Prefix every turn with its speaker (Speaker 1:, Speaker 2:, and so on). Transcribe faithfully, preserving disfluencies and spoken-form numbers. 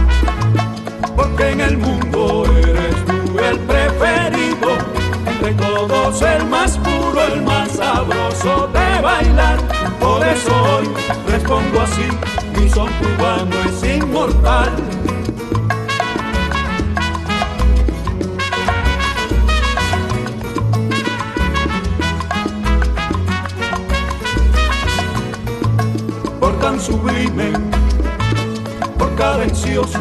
Speaker 1: porque en el mundo eres tú el preferido, entre todos el más puro, el más sabroso de bailar. Por eso hoy respondo así, mi son cubano es inmortal. Por tan sublime, por cadencioso,